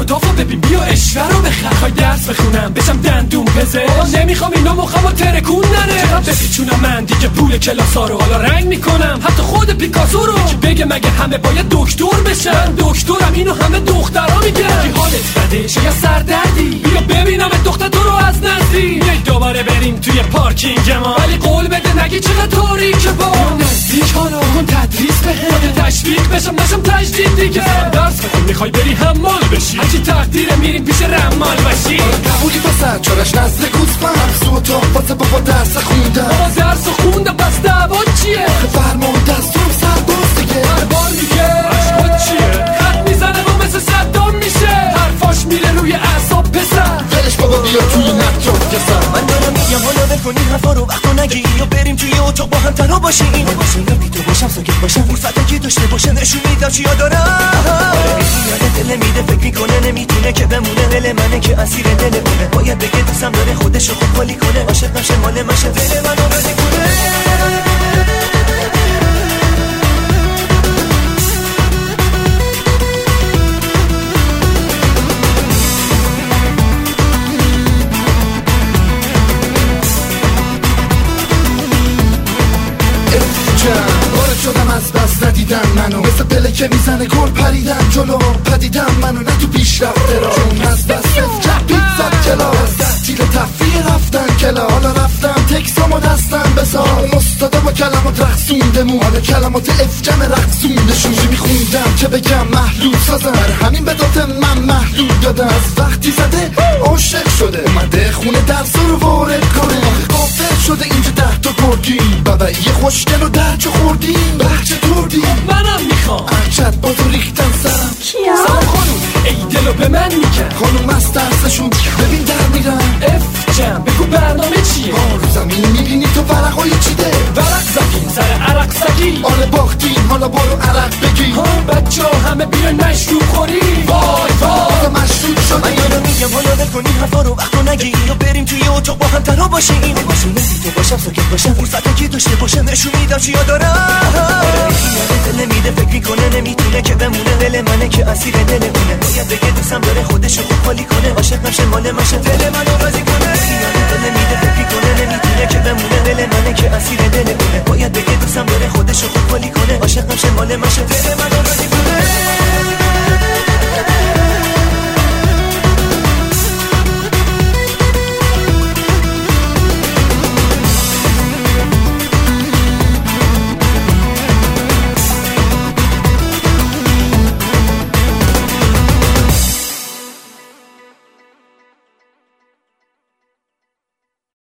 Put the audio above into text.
و دافو ببین بیا اشوه رو بخر. خواهی درس بخونم بشم دندون پزه، نمیخوام اینا مخمو ترکون نره. چقدر بپیچونم من دیگه پول کلاسا رو، حالا رنگ میکنم حتی خود پیکاسو رو. کی بگه مگه همه باید دکتر بشن؟ من دکترم اینو همه دخترا میگن. کی حالت بده شه یا سردردی؟ بیا ببینم دختر تو رو از نزدیک. یه دوباره بریم توی پارکینگ ما، ولی قول بده نگی چقدر تاریکه با نزدیک. حالا کن تدریس بهم، تشویق بشم نشم تجدید دیگه. درس بخون میخوای بری حمال بشی، هرچی تقدیر میریم پیش رمال بشی. قبولی پسر چارش نزد گوزپند، سوتا واسه بابا درس خوندن. بابا درس خوندم پس دعوا چیه؟ فرمان دستور سرباز دیگه. هر بار میگه عشقات چیه؟ خط میزنه و مثل صدام میشه، حرفاش میره روی اعصاب پسر. ولش بابا بیا توی نقجات کسر. من دارم میگم حالا ول کنیم حرفا رو، وقتو نگی یا بریم توی اتاق با هم تنها باشیم. باشیم یا بی تو باشم ساکت باشم، فرصتی که داشته باشه نشون میدم چیا دارم. آره دل میده فکر میکنه نمیتونه که بمونه، دل منه که اسیر دل اونه. باید بگه دوستم داره خودشو خوب خالی کنه، عاشق نشه مال مشه دل منو بده کنه. وارد شدم از بس ندیدن منو، مثل پله که میزنه گل پریدن جلو. پدیدم منو نه تو پیشرفته را، چون از دست چپید زد کلاس. تحصیل تفریح رفتن کلا، حالا رفتم تکسامو دستم بسار. استادا با کلمات رقصوندمون، حالا کلمات افجم رقصوندشون. چی میخوندم که بگم محلول سازم، بر همین به داد من محلول دادم. از وقتی زده عاشق شده، اومده خونه درس رو وارد کنه. آخه قافل شده اینجا 10 تا گرگیم، بابایی خوشگل و درچه خوردیم. بخچه توردیم منم میخوام ارچت با تو ریختن سرم. سلام خانوم ای دلو به من میکن. خانوم از ترسشون ببین در میرن. اف جم بگو برنامه چیه؟ رو زمین میبینی تو ورقای چیده. ورق زدیم سر عرق سگی، آره باختیم حالا برو عرق بگی. بچه ها همه بیان مشروب خوریم. وای وای مشروب شد. من یادم میگم حالا ول کنیم حرفا رو، وقتو نگی یا بریم توی اتاق با هم تنها باشیم. باشیم نبی تو باشم ساکت باشم، فرصتی که داشته باشه نشون میدم چیا دارم. دل میده فکر میکنه نمیتونه که بمونه، دل منه که اسیر دل اونه. باید بگه دوستم داره خودشو خوب خالی کنه، عاشق نشه مال مشه دل من.